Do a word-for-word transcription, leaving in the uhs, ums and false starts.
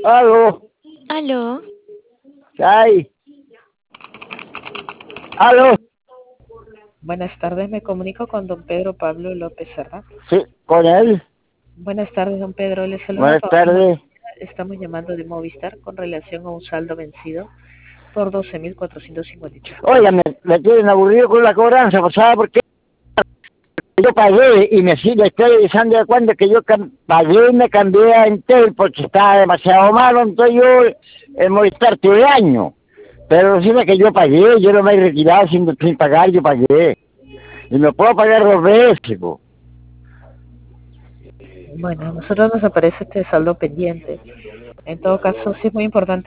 Aló, Aló, ¿qué hay? Aló, Buenas tardes, me comunico con don Pedro Pablo López Serra. sí, con él. Buenas tardes, don Pedro, le saluda Buenas Paola. tardes. Estamos llamando de Movistar con relación a un saldo vencido por doce mil cuatrocientos cincuenta y tres Oiga, pesos. me, me tienen aburrido con la cobranza, pues, ¿sabe por qué? Yo pagué y me sigue, estoy avisando de cuando que yo cam- pagué y me cambié a Entel porque estaba demasiado malo, entonces yo en Movistar tuve año. Pero resulta que yo pagué, yo no me he retirado sin, sin pagar, yo pagué. Y no puedo pagar dos veces, po. Bueno, a nosotros nos aparece este saldo pendiente. En todo caso, sí es muy importante